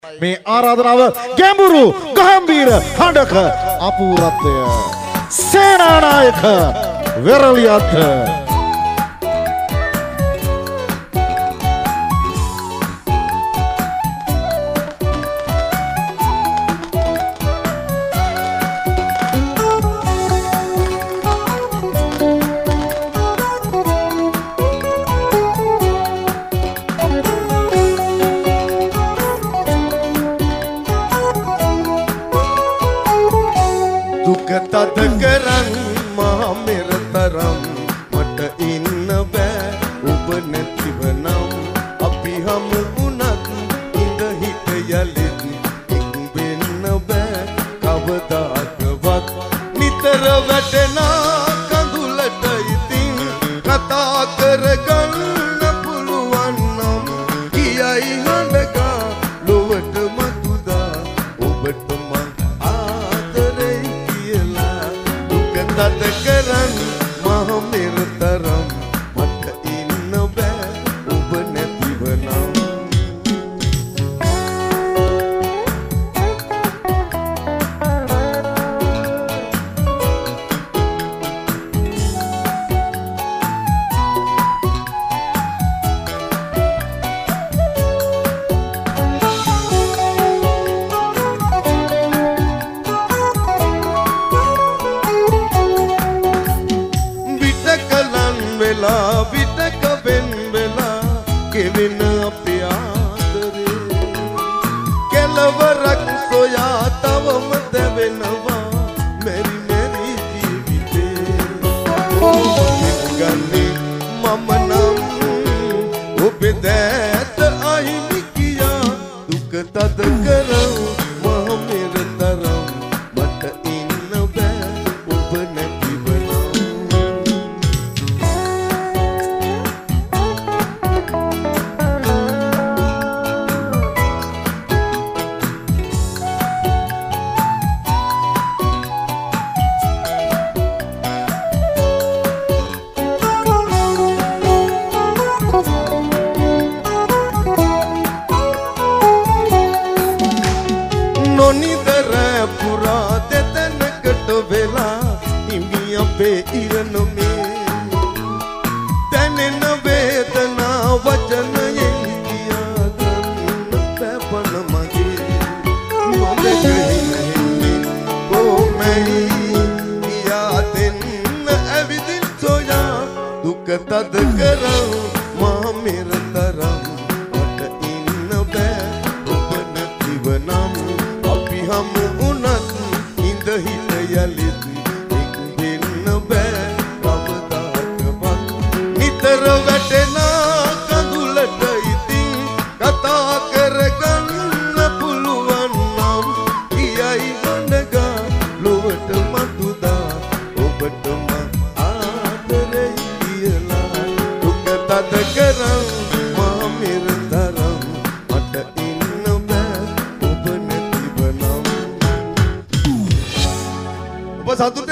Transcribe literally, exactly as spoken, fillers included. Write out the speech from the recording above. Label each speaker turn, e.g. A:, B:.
A: මේ ආරාධනාව ගැඹුරු ගම්බීර හඬක අපූර්වත්වය සේනානායක වෙරළියත්
B: තද කරන් මහා මෙරතරම් මට ඉන්න බෑ ඔබ නැතිව නම් අපි හමු වුණත් ඉඳ හිත යලිත් එක් වෙන්න බෑ කවදාකවත් නිතර වැටෙනා කඳුලට ඉතින් කතා කරගන්න පුළුවන් නම් කියයි හඬගා ලොවට මතුදා ඔබට මං තද කරන් මහ මෙරතරම් මට ඉන්න බෑ ඔබ නැතිව නම් විටක වෙන් වෙලා ගෙවෙන අපේ ආදරේ කෙලවරක් සොයා තවම දැවෙනවා මෙරි මෙරි ජීවිතේ ගන්නේ මම නම් ඔබේ දැත අහිමි කියා දුක තද කරව මහ මෙරතරම් මට ඉන්න බෑ ඔබ නැතිව නොනිදර පුරා දෙතැනකට වෙලා හිමි අපේ ඉරණමේ දැනෙන වේදනා වචනයෙන් කියා ගන්න පැපන මගේ නොදෙකහිනෙන්නේ කොමැයි කියා දෙන්න ඇවිදින් සොයා දුක තද කරව මහ මෙරතරම් මට ඉන්න බෑ ඔබ නැතිව නම් හමු වුණත් ඉඳ හිත යලිත් එක් වෙන්න බෑ කවදාකවත් නිතර වැටෙනා කඳුලට ඉතින් කතා කරගන්න පුළුවන් නම් කියයි හඬගා ලොවට මතුදා ඔබට මං ආදරේ කියලා දුක තද කරන් මහ මෙරතරම් මට ඉන්න බෑ ඔබ නැතිව නම් ඔබ සතුට